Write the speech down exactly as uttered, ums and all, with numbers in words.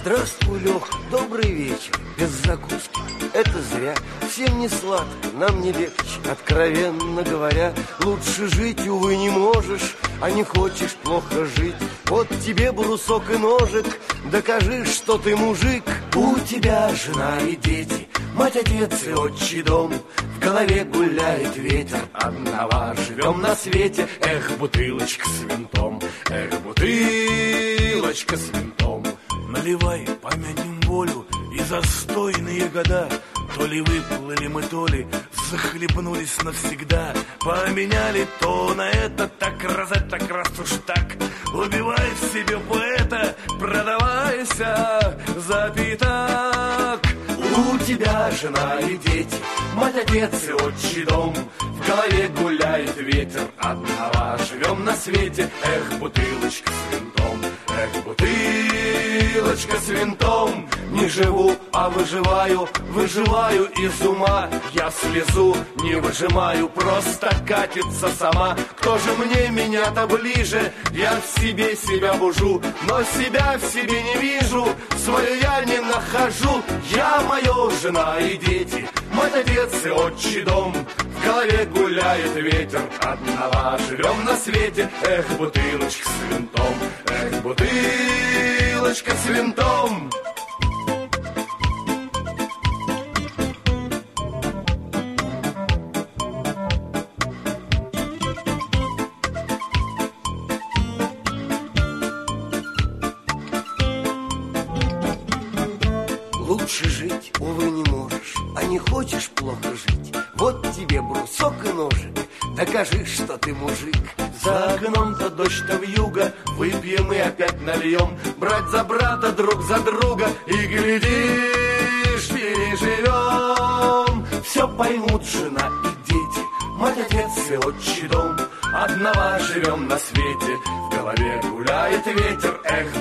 Здравствуй, Лех, добрый вечер. Без закуски, это зря. Всем не сладко, нам не легче. Откровенно говоря, лучше жить, увы, не можешь. А не хочешь плохо жить. Вот тебе брусок и ножик. Докажи, что ты мужик. У тебя жена и дети, мать, отец и отчий дом. В голове гуляет ветер, одного живем на свете. Эх, бутылочка с винтом, эх, бутылочка с винтом. Наливай, помянем волю и застойные года. То ли выплыли мы, то ли захлебнулись навсегда. Поменяли то на это, так раз это, так раз уж так. Убивай в себе поэта, продавайся за пятак. У тебя жена и дети, мать, отец и отчий дом. В голове гуляет ветер, одного живем на свете. Эх, бутылочка с винтом, эх, бутылочка с винтом. Не живу, а выживаю, выживаю из ума. Я слезу, не выжимаю, просто катится сама. Кто же мне, меня-то ближе? Я в себе себя бужу, но себя в себе не вижу. Свое я не нахожу. Я, моя жена и дети, мать, отец и отчий дом. В голове гуляет ветер, одного живем на свете. Эх, бутылочка с винтом, эх, бутылочка с винтом. Лучше жить, увы, не можешь, а не хочешь плохо жить. Вот тебе брусок и ножик, докажи, что ты мужик. За окном-то дождь-то вьюга, выпьем и опять нальем. Брать за брата, друг за друга, и глядишь, переживем. Все поймут жена и дети, мать, отец и отчий дом. Одного живем на свете, в голове гуляет ветер. Эх,